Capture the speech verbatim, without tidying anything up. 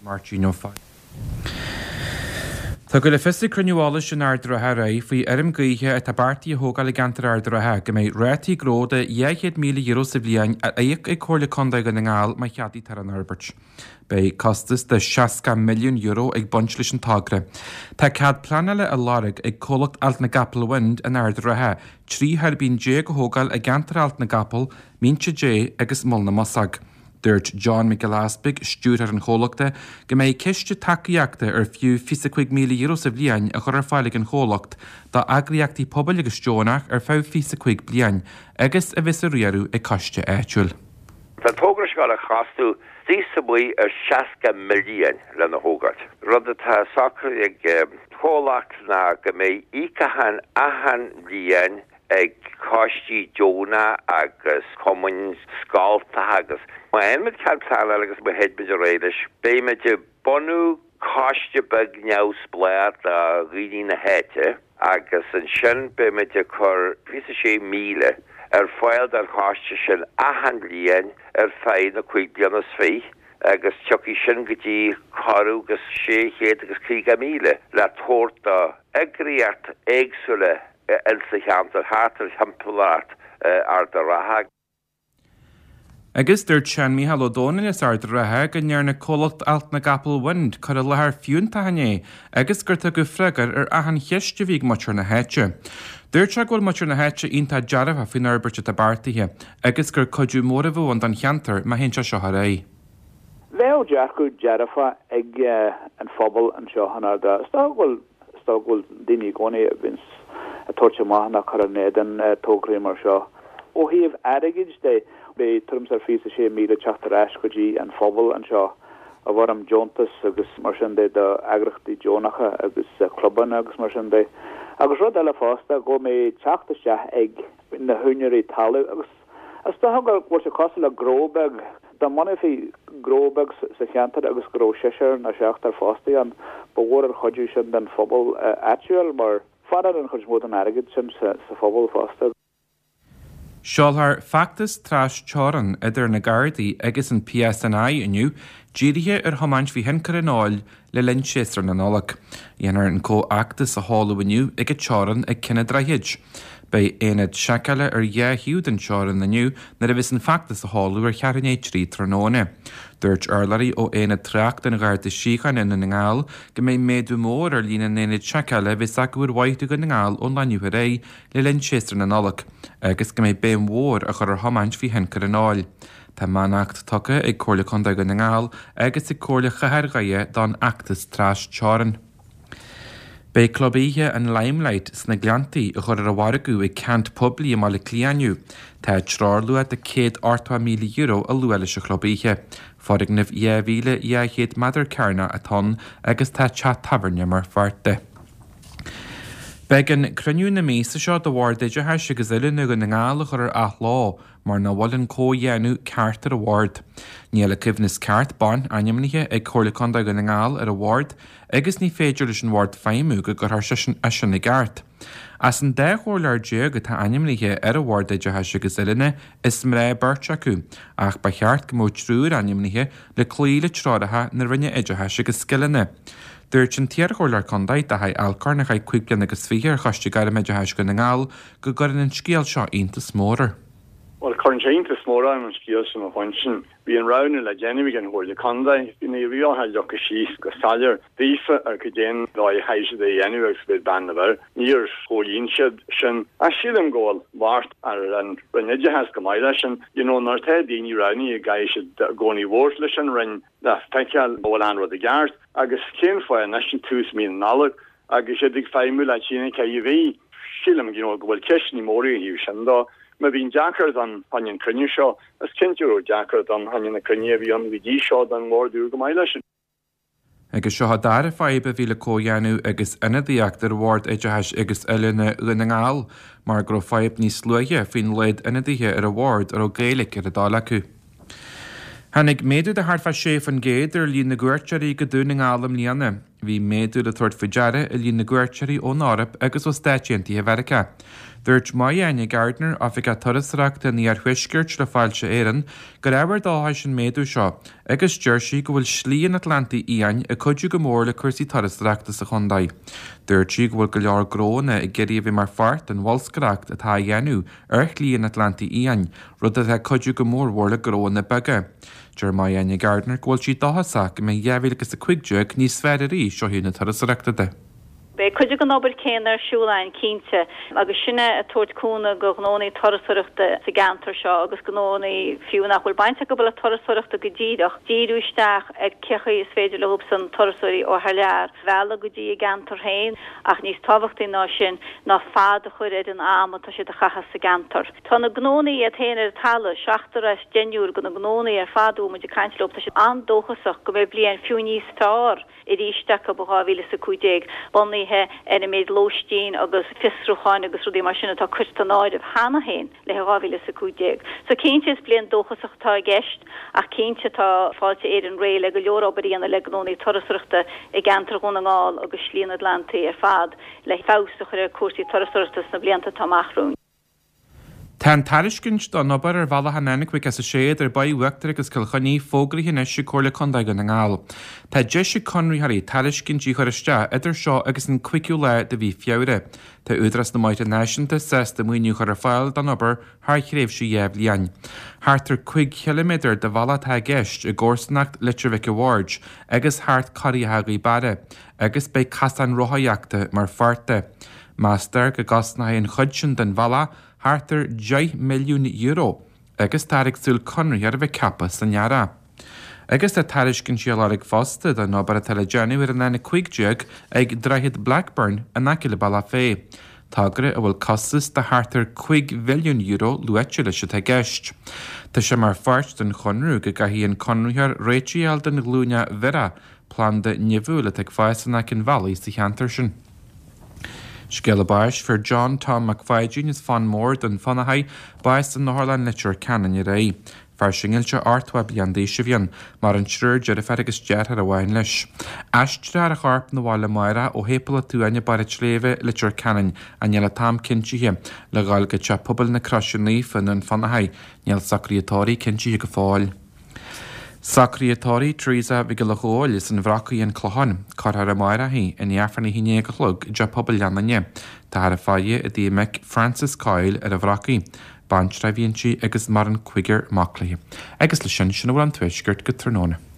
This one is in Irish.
Martino Fai. Tá go le fista cruniúála sin ardrathe ra faoi arm gaothe a tabartaí a thógáil i gantar ardrathe go méid rétaí gróda dheich míle euro sa bbliain a éic ag cóirla condaig an ngáil mai cheadaí tar an Albert. Bei costas de seiasca milliún euro ag bunt leis an tagra. Tá cad planile a láraigh ag cólacht alt na gapal wind an ardrathe, trí harbín dé go thógáil a gantar alt na gapal, mínte dé agus molna masag. Dúirt John McAlaspig, stúr ar an chólachta, go méid ceiste takeíachta ar fiú fifty míle euro sa bbliain a chur ar fáilig an chólacht, dá agriíachtaí pobal agus Jónach ar fá fifty bliain, agus a bheits a riarú ag coiste éitiúil. Tá tógras gáil a chasú sí sa buí ar seiasca milliún le na hógart. Rud atá sacr ag chólacht na go méid ícahan ahan bliain ag coistí Jóna agus commons scálta agus. Ma enmid calplan agus ma hedbid a réidir, be me de bonú coiste bag neus blad a rini na hete, agus an sin be me de cor fisa sé míle, ar fáil ar coiste sin ahan blian ar féin na cuig blianas fé, agus tuki sin gotí carú gus sé chéad agus cíga míle, le tórta agriart éagsúle elsa cheantar hátar champulát ar da rahag. Agus dúirt Sean Mícheál O'Donnell is ardrathe go near na cólacht alt na gapal wind chur a lethar fiúnta hané, agus gurta go freigar ar ahan cheiste bhíg muir na héite. Dúirt se ghfuil muir na héite ionta dearmh a faoin Albert a bartaithe, agus gur codú móra bhún an cheantar má hénte seo ré. Bheith dearcú dearfa ag an phobal an seo an arda. Stághfuil stághfuil daoine gcónaí a bhís a tuirte maithna chu an néan tógraí mar seo. Ó híomh airigid de be terms ar fisa sé míle teachtar eis go dtí an phobal an seo a bhar am Jontas agus mar sin de de agrachtaí Jónacha agus clubban agus mar sin de. Agus rud eile fásta go mé teachtasteach ag na húneirí talú agus as tá gur bhir se cosla gróbeg da manfi gróbeg sa cheantar agus gró séir na seachtar fástaí an bhór ar chodú sin den phobal actual mar fadar an chuid mód an airigid sin sa phobal fásta. Seolthar factas trás teoran idir na Gardaí agus an P S N I inniu, dírithe ar thomaint bhí hencar an áil le Linchester na nolach. Dhéanaar an có-actas a hála inniu ag a teoran ag cinna drahiid. Bei éad seacaile ar dheathiúd an teoran inniu na a bhís an factas a hála ar chearanné trí tróna. Dúirt Earlarí ó éad treacht an Garda síchan in na ngáil go méid méadú mór ar lína éad seacaile bhís a gúir waithú go na ngáil ón laniu ré le Linchester na nolach, agus go méid béim mór a chur ar thomaint bhí hencar an áil. Tá manacht tucha ag cóirla condaig an ngáil agus ag cóirla chathirgaie don actas trás teoran. Bei clubíthe an Limelight sna gleantaí a chur ar a bharagú ag cant poblí am le clíaniu, tá trálua de céad ortha míle euro a luile se clubíthe. Fádig nif dheimhíle dheichéad madar carna a ton agus tá chat taverne mar farte. Began cruniú na mísa seo do bhhardaide heis agus iline go na ngála chur ar ath lá mar na bhfuiln códhéanú ceartar a bhhard. Níl a cibhnas ceart ban ainimnithe ag cóirla condaig go na ngáil ar a bhhard agus ní féidir leis an bhhard féimú go gur thar sin na gceart. As an dé chóirlear dé go tá ainimnithe ar a bhhardaide heis agus iline is mré beirt acu, ach ba cheart go móid trúr ainimnithe le clíle trádatha na rinne ide heis agus skilline. Dúirt an tíar chóirlear condaid a haid alcar na chaid cuiiglan agus fíhir chuiste gaiile meide heis go na ngáil go gur an scéal seo iontas móra. Well, current into small I'm skills from a function being round in la genuine and hold the conda in the real had look a sheet go salir these are again the high the anyway with band about years for inch shin I see them go wart and when you has come and you know not head in you round you guys should go any worthless and run that thank you all and with the guards I guess came for a nation two me knowledge I guess you dig five mil like you know shillam you know well kish ni more you shanda ma bhín deacair an hain cruniú seo, as cinú deacair an hain na cruniú bhí an bhí seo an mórdú go maiile sin. Agus seo dar a faibe bhí le cóheanú agus ina dtíachtar bhhard éidetheis agus eilena lena ngáil, mar gur fáib níos sluithe fin leid ina dtíthe ar a bhhard ar ó Gaelic ar a dála acu. Hannig méadú de hartfa séf an géad ar lín na gúirteirí go dú na ngálam líana. Bhí méadú le tuairt fadeara a lín na gúirteirí ó nárap agus ó stáitiantí a Verica. Dúirt Maianne Gardner a bhí tarasreaachta níor thuisgirt le fáilte éan go raibhar dáthid sin méadú seo, agus dúirsí go bhfuil slíon Atlantaí íon a chuidú go mór le cuasaí tarasreaachta sa chundaid. Dúirtí go bhfuil go leor gróna i gcéirí bhí mar fart an bhfalscreacht atá dhéanú ar líon Atlantaí íon, rud a chuidú go mór mhór le gróna bege. Dúir Maianne Gardner go bhfuil sí dáthasach go mé dheimhíle agus a cuiigdeag níos sfeidirí seo hína tarasreaachta de. Be chuide go nobar céan ar siúlain cínte agus sinne a tuairtcúna go gnónaí torasúireachta sa gantar seo agus gnónaí fiú nach bhfuil bainte go bhfuil torasúireachta go ddíireach díúisteach ag cecha is féidir le húb san torasúirí ó haar lear bhela go dtí gantar hain ach níos tábhachtaí ná sin ná fád a chuir an am tá si a chachas sa gantar. Tá na gnónaí a téanaar talla seachtar as genúr go na gnónaí ar fadú mu de caiintlób tá si andóchasach go bheith blian fiú níos tár i ríisteach a bháhíle sa cuideag bonnaí he en méid lóistín agus fisrúcháin agus rudí mar sinna tá cuistanáid ah hána hain le ráhíle sa cúdeag. So céinte is blian dóchasachta gist ach céinte tá fáilte éad an ré le go leorabbarí anna le gnónaí torasúireachta i gantar gúnaáil agus slíon Atlantaí ar fad le fásta chuir cuasaí torasúireachtas na blianta táachrún. Tá tariscint don nobar ar bhela hanénig bhui as a séad ar baíhhaachtar agus cilchaní fógraí hinne sé cóla condaig an ngáil. Tá de sé conríthaí tariscintí chuiriste idir seo agus an cuiiciú le de bhí fiabhre. Tá údras na maidide náisianta sesta muoinú chuir ar fáil don nobar th chréibh sí dhéobh líon. Thtar chuig kilometr de bhela tá gceist i gcósannacht Littervic Award agus thart choiríthaí bare, agus be casan rothaíochta mar farta. Master go gasnaí an chudsin den bhela Hartar deich milliún euro agus tárig súil conraí ar bheith cappa san neara. Agus tá tariscin síalárig fásta don nóbar a telegeanú ar an ana cuiigdeag ag draithid Blackburn a naciile balla fé. Tágra a bhfuil costas de hartar chuig milliún euro luaite leis a gceist. Tá sé mar fart den chunrú go gaithíon conraíar réitial den glúne vera plán de nimhúla ag fáis an acin Valley sa cheantar sin. Scéile báis for John Tom McFadden is fan mór den fannahaid báis an Northern Literature Canon i ré. Far singailte artweb liandí sibhian mar an trúr de fergus dear ar a bhain leis. Aistre ar a charp na bháile maira ó hépala tú aine bar tléve Literature Canon a neala tam cinntíhe le gáil go te pobl na crasiúnaí fan an fannahaid neal sacríatóirí cinntíhe go fáil. Sacríatóirí trísa bhí go le gháil is an bhracaí an clohan, car ar a maira hí in neafarna híine go chlog de pobl leanna Tá ar a fáie a dhéimeach Francis Kyle ar a bhracaí, bantra bhíonn si agus mar an cuigear maclaí. Agus le sin sin bhfuil an tuisgurt go tróna.